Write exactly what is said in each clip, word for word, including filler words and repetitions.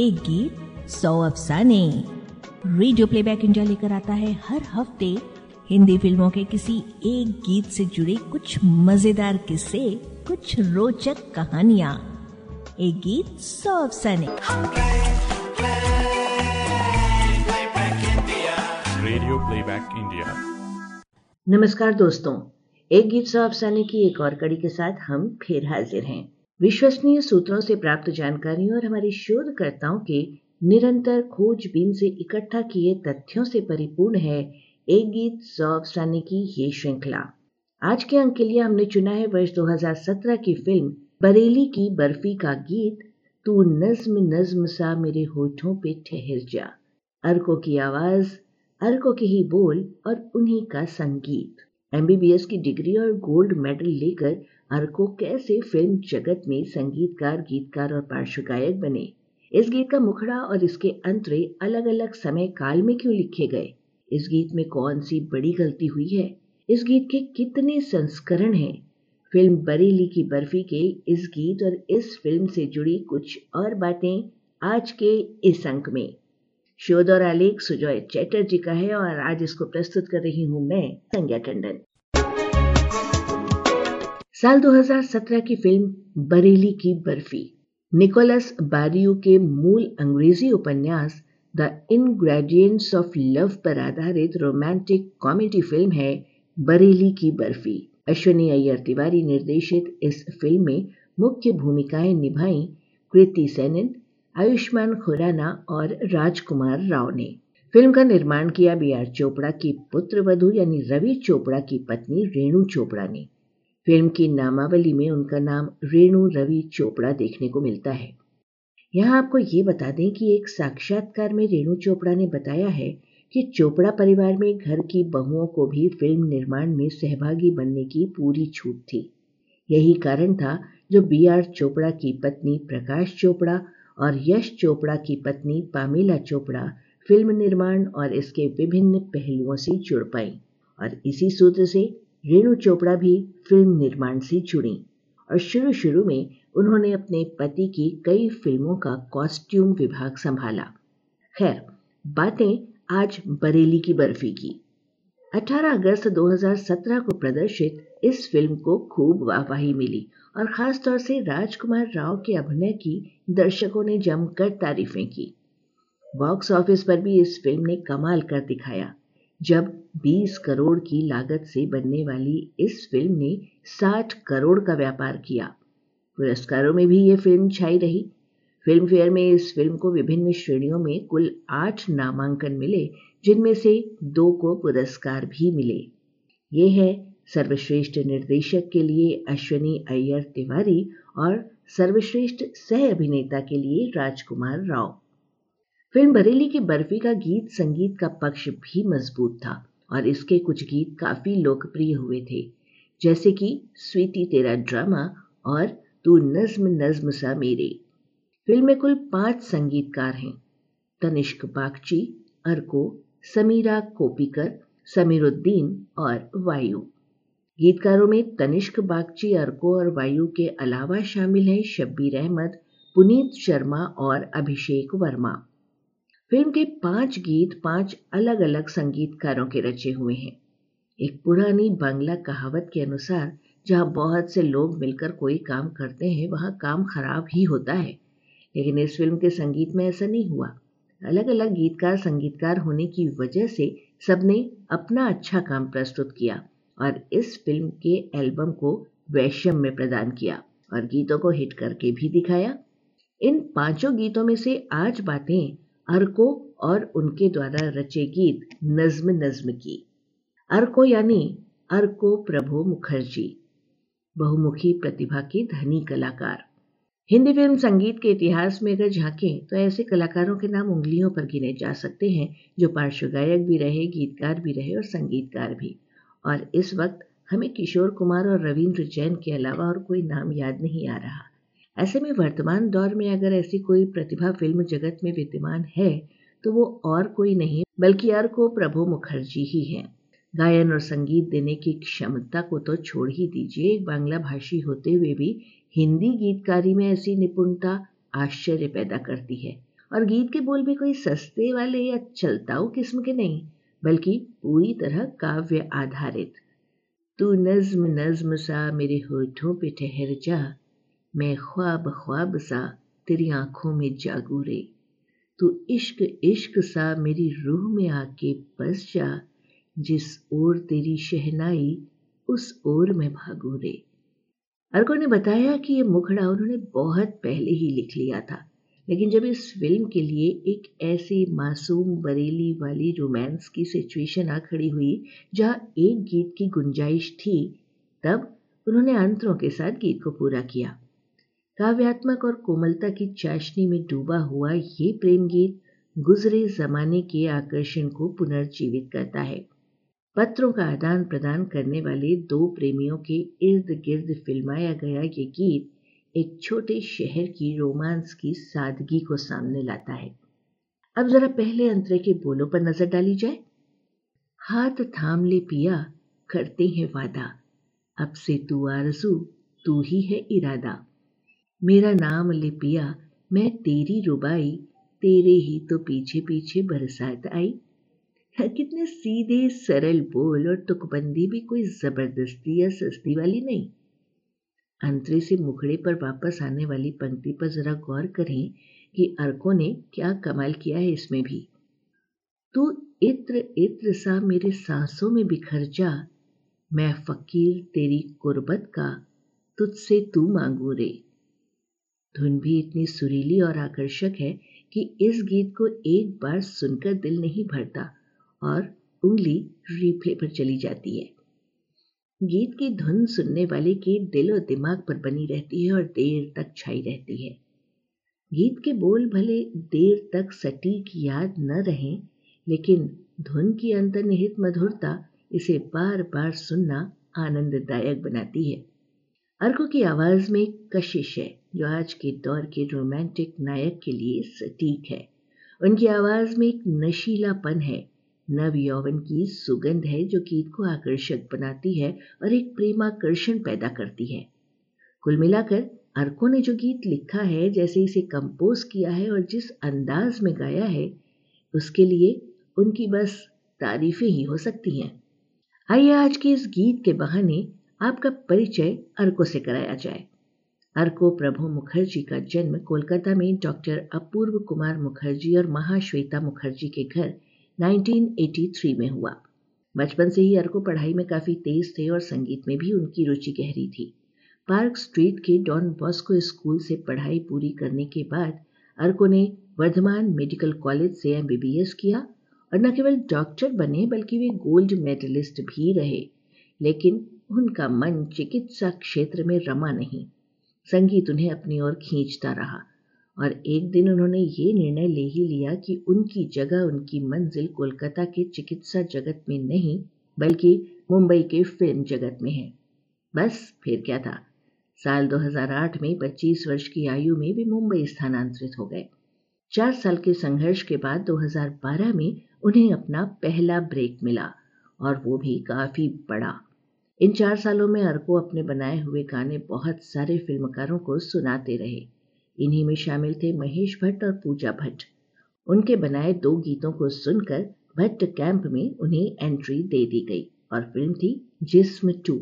एक गीत सौ अफसाने। रेडियो प्लेबैक इंडिया लेकर आता है हर हफ्ते हिंदी फिल्मों के किसी एक गीत से जुड़े कुछ मजेदार किस्से, कुछ रोचक कहानियां। एक गीत सौ अफसाने। Radio playback India. नमस्कार दोस्तों, एक गीत सौ अफसाने की एक और कड़ी के साथ हम फिर हाजिर हैं। विश्वसनीय सूत्रों से प्राप्त जानकारियों और हमारे शोधकर्ताओं के निरंतर खोजबीन से इकट्ठा किए तथ्यों से परिपूर्ण है एक गीत सौ अफसाने की ये श्रृंखला। आज के अंक के लिए हमने चुना है वर्ष दो हज़ार सत्रह की फिल्म बरेली की बर्फी का गीत तू नज्म नज्म सा मेरे होठों पे ठहर जा। अर्को की आवाज, अर्को के ही बोल और उन्हीं का संगीत। एमबीबीएस की डिग्री और गोल्ड मेडल लेकर अर्को कैसे फिल्म जगत में संगीतकार, गीतकार और पार्श्व गायक बने। इस गीत का मुखड़ा और इसके अंतरे अलग अलग समय काल में क्यों लिखे गए, इस गीत में कौन सी बड़ी गलती हुई है, इस गीत के कितने संस्करण हैं। फिल्म बरेली की बर्फी के इस गीत और इस फिल्म से जुड़ी कुछ और बातें आज के इस अंक में। शोध और आलेख सुजॉय चैटर्जी का है और आज इसको प्रस्तुत कर रही हूं मैं, संज्ञा टंडन। साल दो हज़ार सत्रह की फिल्म बरेली की बर्फी निकोलस बारियू के मूल अंग्रेजी उपन्यास द इंग्रेडिएंट्स ऑफ लव पर आधारित रोमांटिक कॉमेडी फिल्म है बरेली की बर्फी। अश्विनी अय्यर तिवारी निर्देशित इस फिल्म में मुख्य भूमिकाएं निभाई कृति सेनन, आयुष्मान खुराना और राजकुमार राव ने। फिल्म का निर्माण किया बी आर चोपड़ा की पुत्र वधू यानी रवि चोपड़ा की पत्नी रेणु चोपड़ा ने। फिल्म की नामावली में उनका नाम रेणु रवि चोपड़ा देखने को मिलता है। यहाँ आपको ये बता दें कि एक साक्षात्कार में रेणु चोपड़ा ने बताया है कि चोपड़ा परिवार में घर की बहुओं को भी फिल्म निर्माण में सहभागी बनने की पूरी छूट थी। यही कारण था जो बी आर चोपड़ा की पत्नी प्रकाश चोपड़ा और यश चोपड़ा की पत्नी पामेला चोपड़ा फिल्म निर्माण और इसके विभिन्न पहलुओं से जुड़ पाई और इसी सूत्र से रेणु चोपड़ा भी फिल्म निर्माण से जुड़ी और शुरू शुरू में उन्होंने अपने पति की कई फिल्मों का कॉस्ट्यूम विभाग संभाला। खैर, बातें आज बरेली की बर्फी की। अठारह अगस्त दो हज़ार सत्रह को प्रदर्शित इस फिल्म को खूब वाहवाही मिली और खास तौर से राजकुमार राव के अभिनय की दर्शकों ने जमकर तारीफें की। बॉक्स ऑफिस पर भी इस फिल्म ने कमाल कर दिखाया जब बीस करोड़ की लागत से बनने वाली इस फिल्म ने साठ करोड़ का व्यापार किया। पुरस्कारों में भी ये फिल्म छाई रही। फिल्म फेयर में इस फिल्म को विभिन्न श्रेणियों में कुल आठ नामांकन मिले, जिनमें से दो को पुरस्कार भी मिले। ये है सर्वश्रेष्ठ निर्देशक के लिए अश्विनी अय्यर तिवारी और सर्वश्रेष्ठ सह अभिनेता के लिए राजकुमार राव। फिल्म बरेली की बर्फी का गीत संगीत का पक्ष भी मजबूत था और इसके कुछ गीत काफी लोकप्रिय हुए थे, जैसे कि स्वीटी तेरा ड्रामा और तू नज्म नज्म सा मेरे। फिल्म में कुल पांच संगीतकार हैं: तनिष्क बागची, अर्को, समीरा कोपीकर, समीरुद्दीन और वायु। गीतकारों में तनिष्क बागची, अर्को और वायु के अलावा शामिल हैं शब्बीर अहमद, पुनीत शर्मा और अभिषेक वर्मा। फिल्म के पांच गीत पांच अलग अलग संगीतकारों के रचे हुए हैं। एक पुरानी बांग्ला कहावत के अनुसार जहां बहुत से लोग मिलकर कोई काम करते हैं वहां काम खराब ही होता है, लेकिन इस फिल्म के संगीत में ऐसा नहीं हुआ। अलग अलग गीतकार संगीतकार होने की वजह से सबने अपना अच्छा काम प्रस्तुत किया और इस फिल्म के एल्बम को वैश्यम में प्रदान किया और गीतों को हिट करके भी दिखाया। इन पांचों गीतों में से आज बातें अर्को और उनके द्वारा रचे गीत नज्म नज्म की। अर्को यानी अर्को प्रभु मुखर्जी, बहुमुखी प्रतिभा के धनी कलाकार। हिंदी फिल्म संगीत के इतिहास में अगर झांकें तो ऐसे कलाकारों के नाम उंगलियों पर गिने जा सकते हैं जो पार्श्व गायक भी रहे, गीतकार भी रहे और संगीतकार भी। और इस वक्त हमें किशोर कुमार और रविंद्र जैन के अलावा और कोई नाम याद नहीं आ रहा। ऐसे में वर्तमान दौर में अगर ऐसी कोई प्रतिभा फिल्म जगत में विद्यमान है तो वो और कोई नहीं बल्कि अर्को प्रभु मुखर्जी ही है। गायन और संगीत देने की क्षमता को तो छोड़ ही दीजिए, एक बांग्ला भाषी होते हुए भी हिंदी गीतकारी में ऐसी निपुणता आश्चर्य पैदा करती है और गीत के बोल भी कोई सस्ते वाले या चलताऊ किस्म के नहीं, बल्कि पूरी तरह काव्य आधारित। तू नज्म नज्म सा मेरे होठों पे ठहर जा, मैं ख्वाब ख्वाब सा तेरी आंखों में जागू रे। तू इश्क इश्क सा मेरी रूह में आके बस जा, जिस ओर तेरी शहनाई उस ओर मैं भागू रे। अर्को ने बताया कि ये मुखड़ा उन्होंने बहुत पहले ही लिख लिया था, लेकिन जब इस फिल्म के लिए एक ऐसी मासूम बरेली वाली रोमांस की सिचुएशन आ खड़ी हुई जहां एक गीत की गुंजाइश थी, तब उन्होंने अंतरों के साथ गीत को पूरा किया। काव्यात्मक और कोमलता की चाशनी में डूबा हुआ ये प्रेम गीत गुजरे जमाने के आकर्षण को पुनर्जीवित करता है। पत्रों का आदान प्रदान करने वाले दो प्रेमियों के इर्द गिर्द फिल्माया गया ये गीत एक छोटे शहर की रोमांस की सादगी को सामने लाता है। अब जरा पहले अंतरे के बोलों पर नजर डाली जाए। हाथ थाम ले पिया, करते हैं वादा, अब से तू आरज़ू, तू ही है इरादा। मेरा नाम ले पिया, मैं तेरी रुबाई, तेरे ही तो पीछे पीछे बरसात आई। कितने सीधे सरल बोल और तुकबंदी भी कोई जबरदस्ती या सस्ती वाली नहीं। अंतरे से मुखड़े पर वापस आने वाली पंक्ति पर जरा गौर करें कि अर्को ने क्या कमाल किया है इसमें भी। तू इत्र इत्र सा मेरे सांसों में बिखर जा, मैं फकीर तेरी कुर्बत का, तुझसे तू मांगू रे। धुन भी इतनी सुरीली और आकर्षक है कि इस गीत को एक बार सुनकर दिल नहीं भरता और उंगली रिप्ले पर चली जाती है। गीत की धुन सुनने वाले के दिल और दिमाग पर बनी रहती है और देर तक छाई रहती है। गीत के बोल भले देर तक सटीक याद न रहें, लेकिन धुन की अंतर्निहित मधुरता इसे बार बार सुनना आनंददायक बनाती है। अर्को की आवाज में एक कशिश है जो आज के दौर के रोमांटिक नायक के लिए सटीक है। उनकी आवाज में एक नशीलापन है, नव यौवन की सुगंध है जो गीत को आकर्षक बनाती है और एक प्रेमाकर्षण पैदा करती है। कुल मिलाकर अर्को ने जो गीत लिखा है, जैसे इसे कंपोज किया है और जिस अंदाज में गाया है, उसके लिए उनकी बस तारीफें ही हो सकती हैं। आइए आज के इस गीत के बहाने आपका परिचय अर्को से कराया जाए। अर्को प्रभु मुखर्जी का जन्म कोलकाता में डॉक्टर अपूर्व कुमार मुखर्जी और महाश्वेता मुखर्जी के घर उन्नीस सौ तिरासी में हुआ। बचपन से ही अर्को पढ़ाई में काफी तेज थे और संगीत में भी उनकी रुचि गहरी थी। पार्क स्ट्रीट के डॉन बॉस्को स्कूल से पढ़ाई पूरी करने के बाद अर्को ने वर्धमान मेडिकल कॉलेज से एम बी बी एस किया और न केवल डॉक्टर बने बल्कि वे गोल्ड मेडलिस्ट भी रहे। लेकिन उनका मन चिकित्सा क्षेत्र में रमा नहीं। संगीत उन्हें अपनी ओर खींचता रहा और एक दिन उन्होंने ये निर्णय ले ही लिया कि उनकी जगह, उनकी मंजिल कोलकाता के चिकित्सा जगत में नहीं बल्कि मुंबई के फिल्म जगत में है। बस फिर क्या था, साल दो हज़ार आठ में पच्चीस वर्ष की आयु में वे मुंबई स्थानांतरित हो गए। चार साल के संघर्ष के बाद दो हज़ार बारह में उन्हें अपना पहला ब्रेक मिला और वो भी काफी बड़ा। इन चार सालों में अर्को अपने बनाए हुए गाने बहुत सारे फिल्मकारों को सुनाते रहे। इन्हीं में शामिल थे महेश भट्ट और पूजा भट्ट। उनके बनाए दो गीतों को सुनकर भट्ट कैंप में उन्हें एंट्री दे दी गई और फिल्म थी जिस्म टू।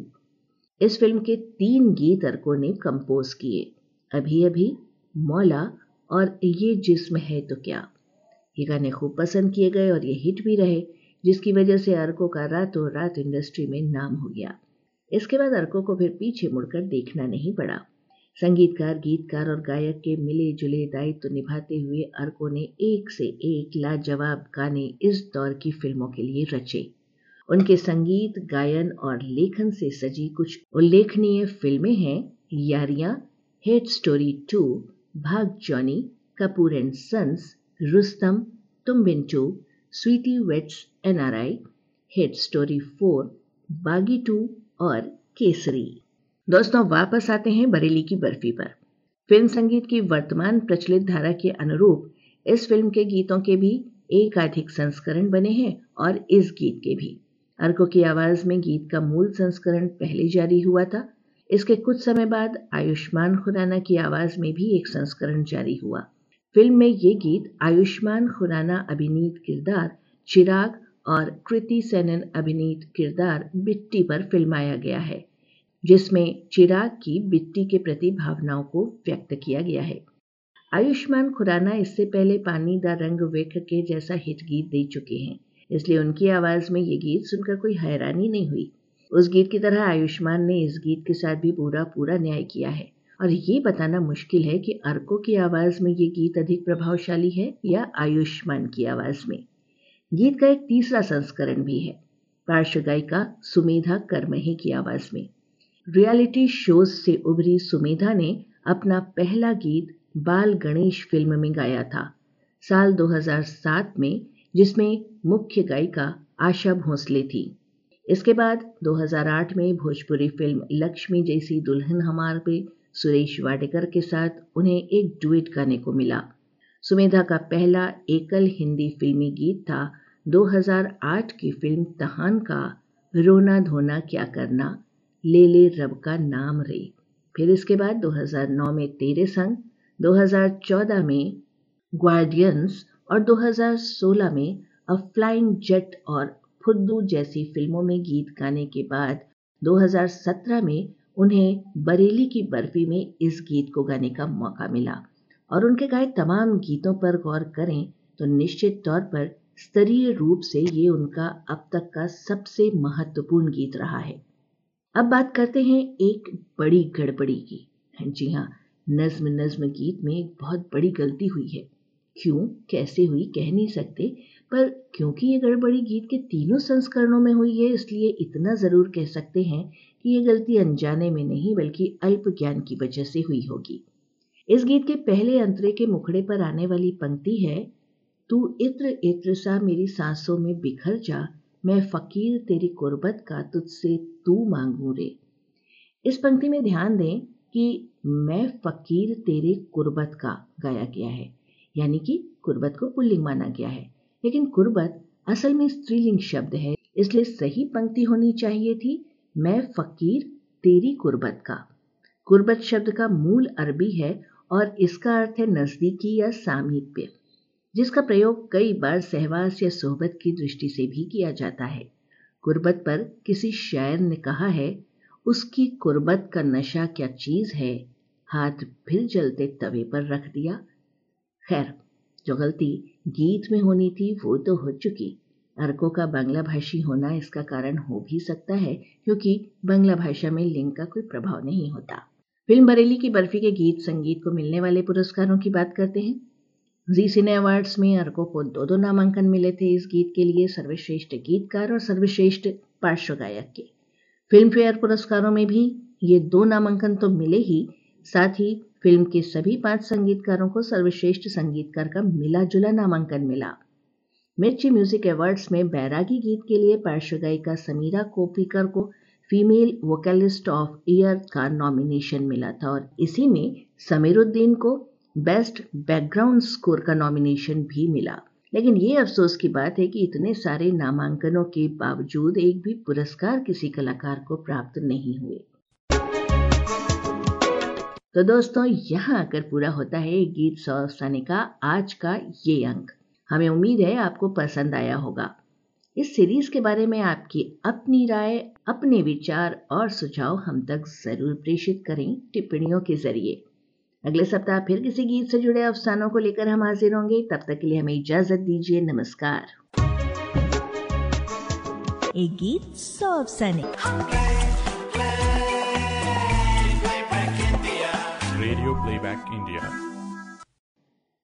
इस फिल्म के तीन गीत अर्को ने कंपोज किए, अभी अभी, मौला और ये जिस्म है तो क्या। ये गाने खूब पसंद किए गए और ये हिट भी रहे, जिसकी वजह से अर्को का रातों रात इंडस्ट्री में नाम हो गया। इसके बाद अर्को को फिर पीछे मुड़कर देखना नहीं पड़ा। संगीतकार, गीतकार और गायक के मिले जुले दायित्व तो निभाते हुए अर्को ने एक से एक लाजवाब गाने इस दौर की फिल्मों के लिए रचे। उनके संगीत, गायन और लेखन से सजी कुछ उल्लेखनीय फिल्में हैं Yaariyan, hate story two, Bhaag Johnny, Kapoor and sons, Rustom, Tum Bin two, Sweety weds N R I, hate story four, Baaghi two और केसरी। दोस्तों, वापस आते हैं बरेली की बर्फी पर। फिल्म संगीत की वर्तमान प्रचलित धारा के अनुरूप इस फिल्म के गीतों के भी एकाधिक संस्करण बने हैं और इस गीत के भी। अर्को की आवाज में गीत का मूल संस्करण पहले जारी हुआ था। इसके कुछ समय बाद आयुष्मान खुराना की आवाज में भी एक संस्करण जारी हुआ। फिल्म में ये गीत आयुष्मान खुराना अभिनीत किरदार चिराग और कृति सेनन अभिनीत किरदार बिट्टी पर फिल्माया गया है, जिसमें चिराग की बिट्टी के प्रति भावनाओं को व्यक्त किया गया है। आयुष्मान खुराना इससे पहले पानी दा रंग वेख के जैसा हिट गीत दे चुके हैं, इसलिए उनकी आवाज में ये गीत सुनकर कोई हैरानी नहीं हुई। उस गीत की तरह आयुष्मान ने इस गीत के साथ भी पूरा पूरा न्याय किया है, और ये बताना मुश्किल है कि अर्को की आवाज में ये गीत अधिक प्रभावशाली है या आयुष्मान की आवाज में। गीत का एक तीसरा संस्करण भी है, पार्श्व गायिका सुमेधा करमही की आवाज में। रियलिटी शोज से उभरी सुमेधा ने अपना पहला गीत बाल गणेश फिल्म में गाया था साल दो हज़ार सात में, जिसमें मुख्य गायिका आशा भोसले थी। इसके बाद दो हज़ार आठ में भोजपुरी फिल्म लक्ष्मी जैसी दुल्हन हमार पे सुरेश वाडेकर के साथ उन्हें एक डुएट गाने को मिला। सुमेधा का पहला एकल हिंदी फिल्मी गीत था दो हज़ार आठ की फिल्म तहान का रोना धोना क्या करना, ले ले रब का नाम रे। फिर इसके बाद दो हज़ार नौ में तेरे संग, दो हज़ार चौदह में गार्डियंस और दो हज़ार सोलह में अ फ्लाइंग जेट और फुद्दू जैसी फिल्मों में गीत गाने के बाद दो हज़ार सत्रह में उन्हें बरेली की बर्फी में इस गीत को गाने का मौका मिला। और उनके गाए तमाम गीतों पर गौर करें तो निश्चित तौर पर स्तरीय रूप से ये उनका अब तक का सबसे महत्वपूर्ण गीत रहा है। अब बात करते हैं एक बड़ी गड़बड़ी की। जी हाँ, नज्म नज्म गीत में एक बहुत बड़ी गलती हुई है। क्यों, कैसे हुई कह नहीं सकते, पर क्योंकि ये गड़बड़ी गीत के तीनों संस्करणों में हुई है, इसलिए इतना जरूर कह सकते हैं कि ये गलती अनजाने में नहीं बल्कि अल्प ज्ञान की वजह से हुई होगी। इस गीत के पहले अंतरे के मुखड़े पर आने वाली पंक्ति है, तू इत्र इत्र सा मेरी सांसों में बिखर जा, मैं फकीर तेरी कुर्बत का तुझसे तू मांगू रे। इस पंक्ति में ध्यान दें कि मैं फकीर तेरे कुर्बत का गाया गया है, यानी कि कुर्बत को पुल्लिंग माना गया है, लेकिन कुर्बत असल में स्त्रीलिंग शब्द है, इसलिए सही पंक्ति होनी चाहिए थी मैं फकीर तेरी कुर्बत का। कुर्बत शब्द का मूल अरबी है और इसका अर्थ है नजदीकी या सामीप्य, जिसका प्रयोग कई बार सहवास या सोहबत की दृष्टि से भी किया जाता है। कुर्बत पर किसी शायर ने कहा है, उसकी कुर्बत का नशा क्या चीज है, हाथ फिर जलते तवे पर रख दिया। खैर, जो गलती गीत में होनी थी वो तो हो चुकी। अर्को का बांग्ला भाषी होना इसका कारण हो भी सकता है, क्योंकि बांग्ला भाषा में लिंग का कोई प्रभाव नहीं होता। फिल्म बरेली की बर्फी के गीत संगीत को मिलने वाले पुरस्कारों की बात करते हैं। जी सिने अवार्ड्स में अर्को को दो दो नामांकन मिले थे इस गीत के लिए, सर्वश्रेष्ठ गीतकार और सर्वश्रेष्ठ पार्श्व गायक के। फिल्म फेयर पुरस्कारों में भी ये दो नामांकन तो मिले ही, साथ ही फिल्म के सभी पांच संगीतकारों को सर्वश्रेष्ठ संगीतकार का मिला जुला नामांकन मिला। मिर्ची म्यूजिक अवार्ड्स में बैरागी गीत के लिए पार्श्व गायिका समीरा कोपीकर को फीमेल वोकलिस्ट ऑफ ईयर का नॉमिनेशन मिला था, और इसी में समीरुद्दीन को बेस्ट बैकग्राउंड स्कोर का नॉमिनेशन भी मिला। लेकिन ये अफसोस की बात है कि इतने सारे नामांकनों के बावजूद एक भी पुरस्कार किसी कलाकार को प्राप्त नहीं हुए। तो दोस्तों, यहाँ आकर पूरा होता है गीत सौ अफसाने का आज का ये अंक। हमें उम्मीद है आपको पसंद आया होगा। इस सीरीज के बारे में आपकी अपनी राय, अपने विचार और सुझाव हम तक जरूर प्रेषित करें टिप्पणियों के जरिए। अगले सप्ताह फिर किसी गीत से जुड़े अफसानों को लेकर हम हाजिर होंगे। तब तक के लिए हमें इजाजत दीजिए। नमस्कार। एक गीत सौ अफसाने। Radio playback India.